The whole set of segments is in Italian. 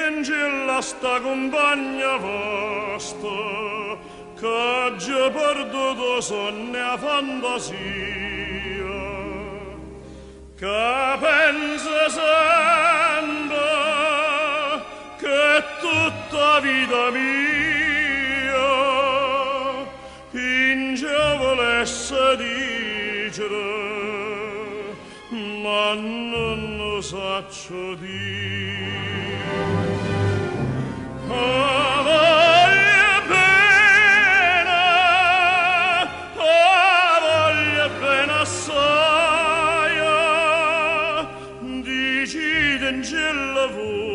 d'angela sta compagna vostra, che già perduto sonne a fantasia, che pensa sempre che tutta vita mia in già volesse dicere, ma non lo saccio dire. Voglio bene assai, dicite in gelo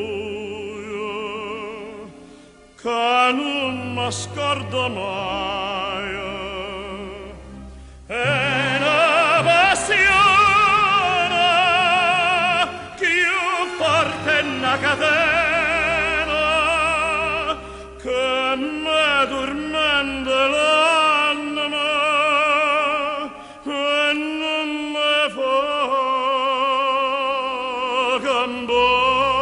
voi, che non mi scordo mai. È una passione più forte è una catena che mi tormenta l'anima e non mi fa campare.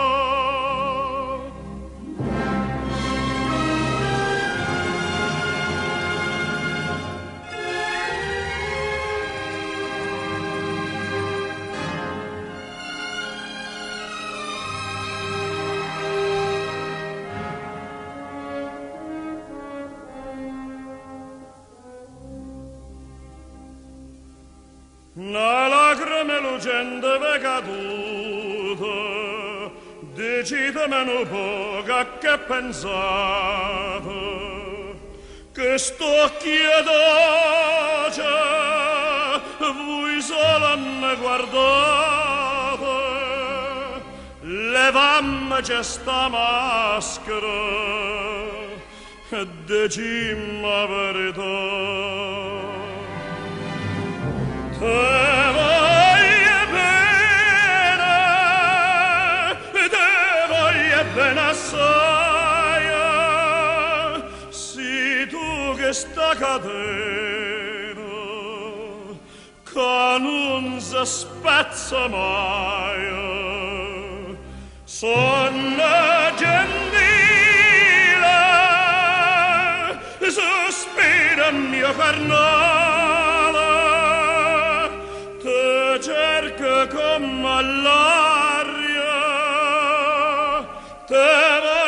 Una lacrima lucente è caduta, decidami un po' che pensate, che sto chiedoce, voi solo mi guardate, levammi sta maschera e dicimmi la verità. Te voglio bene assai, si tu che sta cadendo, che non si spezza mai, sono gentile, sospira mio carnale, cerca come l'aria, te